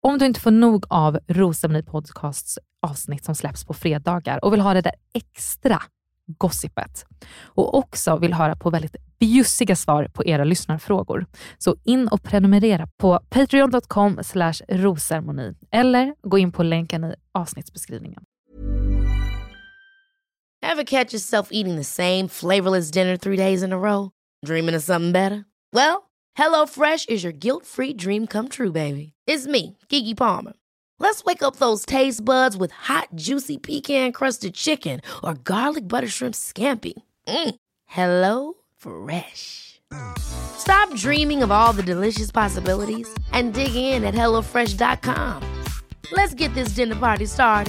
Om du inte får nog av Rosceremoni Podcasts avsnitt som släpps på fredagar och vill ha det där extra gossipet och också vill höra på väldigt bjussiga svar på era lyssnarfrågor, så in och prenumerera på patreon.com/rosceremoni eller gå in på länken i avsnittsbeskrivningen. Ever catch yourself eating the same flavorless dinner 3 days in a row? Dreaming of something better? Well, HelloFresh is your guilt-free dream come true, baby. It's me, Keke Palmer. Let's wake up those taste buds with hot, juicy pecan-crusted chicken or garlic butter shrimp scampi. Hello Fresh. Stop dreaming of all the delicious possibilities and dig in at HelloFresh.com. Let's get this dinner party started.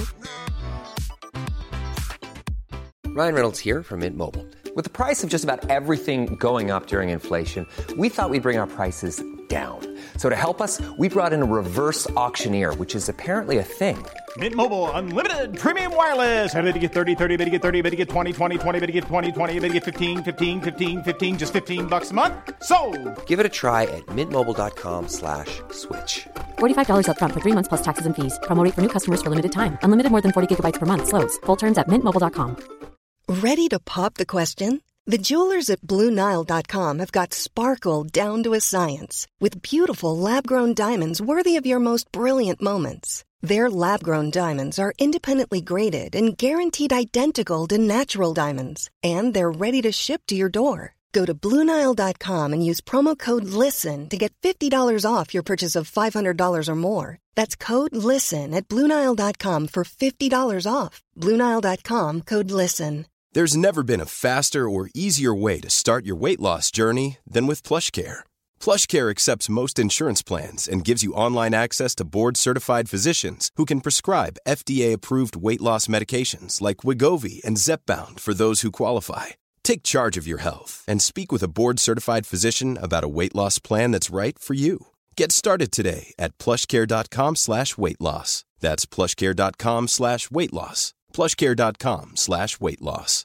Ryan Reynolds here from Mint Mobile. With the price of just about everything going up during inflation, we thought we'd bring our prices down. So to help us, we brought in a reverse auctioneer, which is apparently a thing. Mint Mobile Unlimited Premium Wireless. How to get 30, 30, bit to get 30, bit to get 20, 20, 20, bit to get 20, 20, bit to get 15, 15, 15, 15, just $15 a month? Sold! Give it a try at mintmobile.com/switch. $45 up front for 3 months plus taxes and fees. Promo rate for new customers for limited time. Unlimited more than 40 gigabytes per month. Slows full terms at mintmobile.com. Ready to pop the question? The jewelers at BlueNile.com have got sparkle down to a science with beautiful lab-grown diamonds worthy of your most brilliant moments. Their lab-grown diamonds are independently graded and guaranteed identical to natural diamonds, and they're ready to ship to your door. Go to BlueNile.com and use promo code LISTEN to get $50 off your purchase of $500 or more. That's code LISTEN at BlueNile.com for $50 off. BlueNile.com, code LISTEN. There's never been a faster or easier way to start your weight loss journey than with PlushCare. PlushCare accepts most insurance plans and gives you online access to board-certified physicians who can prescribe FDA-approved weight loss medications like Wegovy and Zepbound for those who qualify. Take charge of your health and speak with a board-certified physician about a weight loss plan that's right for you. Get started today at plushcare.com/weightloss. That's plushcare.com/weightloss. plushcare.com/weightloss.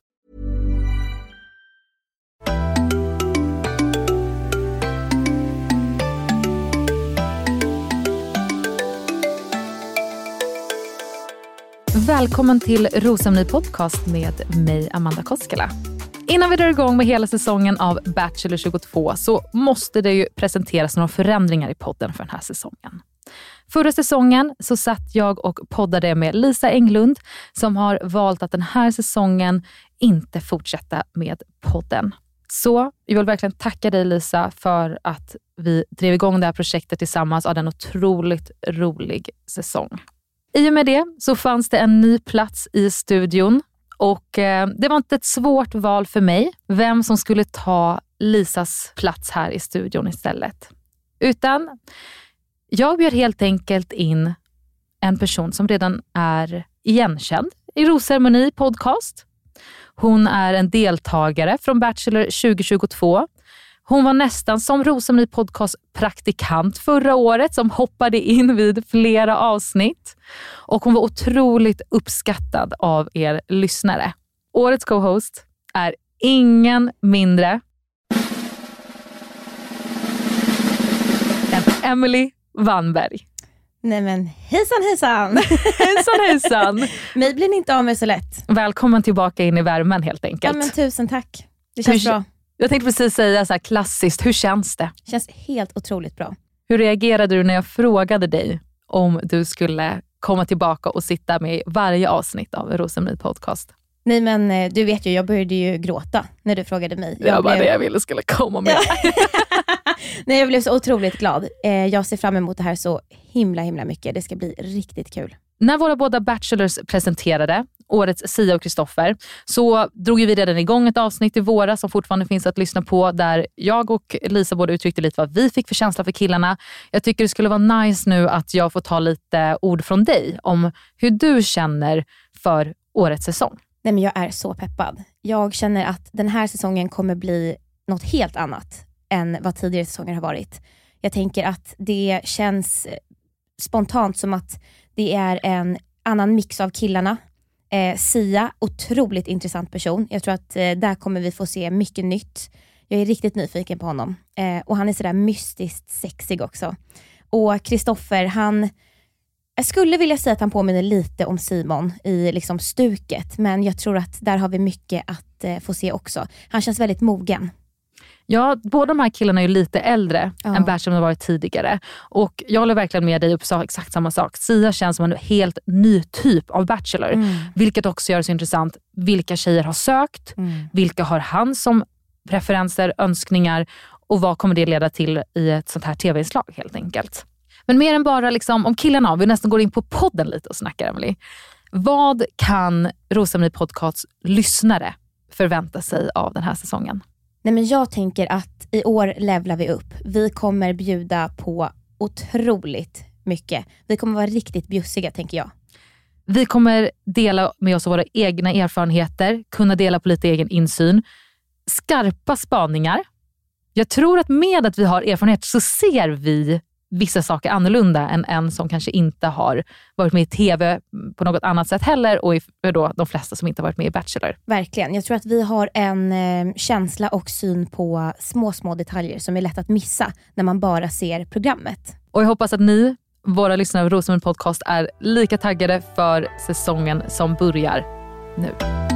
Välkommen till Rosceremoni Podcast med mig, Amanda Koskela. Innan vi drar igång med hela säsongen av Bachelor 22 så måste det ju presenteras några förändringar i podden för den här säsongen. Förra säsongen så satt jag och poddade med Lisa Englund som har valt att den här säsongen inte fortsätta med podden. Så jag vill verkligen tacka dig, Lisa, för att vi drev igång det här projektet tillsammans av en otroligt rolig säsong. I och med det så fanns det en ny plats i studion och det var inte ett svårt val för mig vem som skulle ta Lisas plats här i studion istället. Utan jag bjöd helt enkelt in en person som redan är igenkänd i Rosceremoni Podcast. Hon är en deltagare från Bachelor 2022. Hon var nästan som Rosceremoni Podcast praktikant förra året som hoppade in vid flera avsnitt. Och hon var otroligt uppskattad av er lyssnare. Årets co-host är ingen mindre än Emily Wannberg. Nej men hejsan hejsan. Hejsan hejsan. Mig blir ni inte av med så lätt. Välkommen tillbaka in i värmen helt enkelt. Ja men tusen tack. Det känns bra. Jag tänkte precis säga så här klassiskt, hur känns det? Känns helt otroligt bra. Hur reagerade du när jag frågade dig om du skulle komma tillbaka och sitta med i varje avsnitt av Rosceremoni Podcast? Nej men du vet ju, jag började ju gråta när du frågade mig. Det var det jag ville skulle komma med. Nej, jag blev så otroligt glad. Jag ser fram emot det här så himla mycket. Det ska bli riktigt kul. När våra båda bachelors presenterade årets Sia och Kristoffer så drog vi redan igång ett avsnitt i våras som fortfarande finns att lyssna på där jag och Lisa både uttryckte lite vad vi fick för känsla för killarna. Jag tycker det skulle vara nice nu att jag får ta lite ord från dig om hur du känner för årets säsong. Nej men jag är så peppad. Jag känner att den här säsongen kommer bli något helt annat än vad tidigare säsonger har varit. Jag tänker att det känns spontant som att det är en annan mix av killarna. Sia, otroligt intressant person. Jag tror att där kommer vi få se mycket nytt. Jag är riktigt nyfiken på honom. Och han är sådär mystiskt sexig också. Och Kristoffer, han Jag skulle vilja säga att han påminner lite om Simon i liksom stuket. Men jag tror att där har vi mycket att få se också. Han känns väldigt mogen. Ja, båda de här killarna är ju lite äldre än Bachelor har varit tidigare. Och jag håller verkligen med dig och sa exakt samma sak. Sia känns som en helt ny typ av Bachelor. Vilket också gör det så intressant. Vilka tjejer har sökt? Vilka har han som preferenser, önskningar? Och vad kommer det leda till i ett sånt här tv-inslag helt enkelt? Men mer än bara liksom, om killarna, vi nästan går in på podden lite och snackar, Emily. Vad kan Rosceremoni Podcasts lyssnare förvänta sig av den här säsongen? Nej, men jag tänker att i år levlar vi upp. Vi kommer bjuda på otroligt mycket. Vi kommer vara riktigt bjussiga, tänker jag. Vi kommer dela med oss av våra egna erfarenheter, kunna dela på lite egen insyn. Skarpa spaningar. Jag tror att med att vi har erfarenhet så ser vi vissa saker annorlunda än en som kanske inte har varit med i tv på något annat sätt heller, och då de flesta som inte har varit med i Bachelor. Verkligen. Jag tror att vi har en känsla och syn på små detaljer som är lätt att missa när man bara ser programmet. Och jag hoppas att ni, våra lyssnare av Rosceremoni Podcast, är lika taggade för säsongen som börjar nu.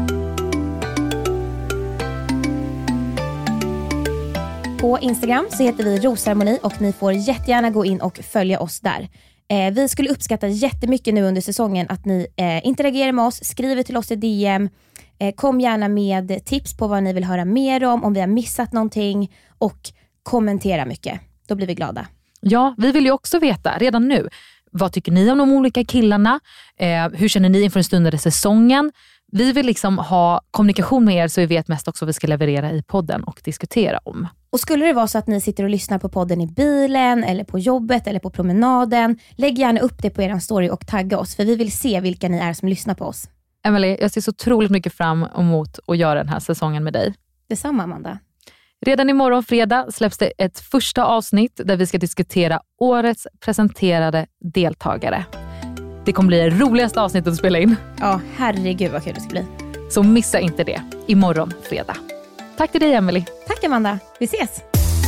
På Instagram så heter vi Rosceremoni och ni får jättegärna gå in och följa oss där. Vi skulle uppskatta jättemycket nu under säsongen att ni interagerar med oss, skriver till oss i DM. Kom gärna med tips på vad ni vill höra mer om vi har missat någonting, och kommentera mycket. Då blir vi glada. Ja, vi vill ju också veta redan nu. Vad tycker ni om de olika killarna? Hur känner ni inför den stundande säsongen? Vi vill liksom ha kommunikation med er så vi vet mest också vad vi ska leverera i podden och diskutera om. Och skulle det vara så att ni sitter och lyssnar på podden i bilen eller på jobbet eller på promenaden, lägg gärna upp det på er story och tagga oss, för vi vill se vilka ni är som lyssnar på oss. Emily, jag ser så otroligt mycket fram emot att göra den här säsongen med dig. Detsamma, Amanda. Redan imorgon fredag släpps det ett första avsnitt där vi ska diskutera årets presenterade deltagare. Det kommer bli det roligaste avsnittet att spela in. Ja, herregud vad kul det ska bli. Så missa inte det imorgon fredag. Tack till dig, Emily. Tack, Amanda. Vi ses.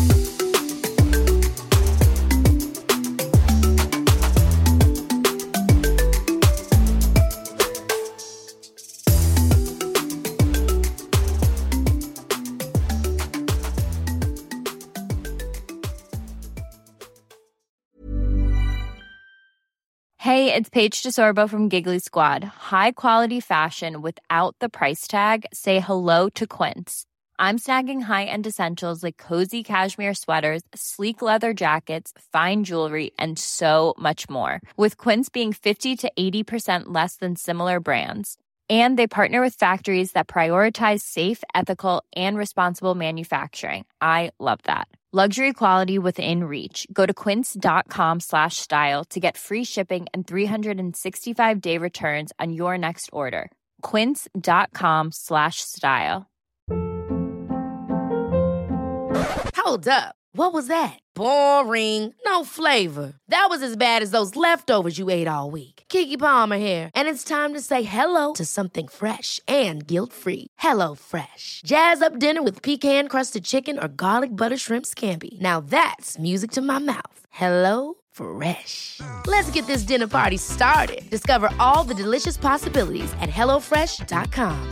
Hey, it's Paige DeSorbo from Giggly Squad. High quality fashion without the price tag. Say hello to Quince. I'm snagging high-end essentials like cozy cashmere sweaters, sleek leather jackets, fine jewelry, and so much more. With Quince being 50 to 80% less than similar brands. And they partner with factories that prioritize safe, ethical, and responsible manufacturing. I love that. Luxury quality within reach. Go to quince.com/style to get free shipping and 365-day returns on your next order. Quince.com/style. Hold up. What was that? Boring. No flavor. That was as bad as those leftovers you ate all week. Keke Palmer here. And it's time to say hello to something fresh and guilt-free. Hello Fresh. Jazz up dinner with pecan-crusted chicken or garlic butter shrimp scampi. Now that's music to my mouth. Hello Fresh. Let's get this dinner party started. Discover all the delicious possibilities at hellofresh.com.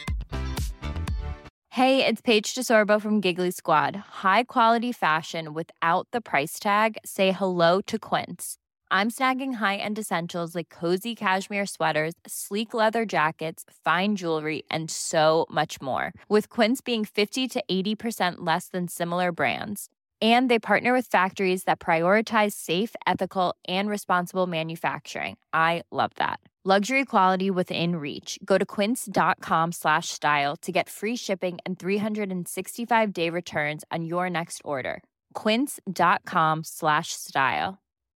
Hey, it's Paige DeSorbo from Giggly Squad. High quality fashion without the price tag. Say hello to Quince. I'm snagging high-end essentials like cozy cashmere sweaters, sleek leather jackets, fine jewelry, and so much more. With Quince being 50 to 80% less than similar brands. And they partner with factories that prioritize safe, ethical, and responsible manufacturing. I love that. Luxury quality within reach. Go to quince.com/style to get free shipping and 365-day returns on your next order. Quince.com/style.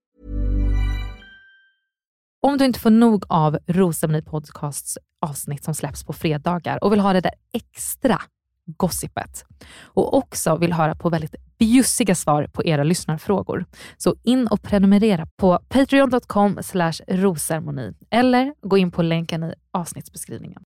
Om du inte får nog av Rosceremoni Podcasts avsnitt som släpps på fredagar och vill ha det där extra gossipet och också vill höra på väldigt bjussiga svar på era lyssnarfrågor, så in och prenumerera på patreon.com/rosceremoni eller gå in på länken i avsnittsbeskrivningen.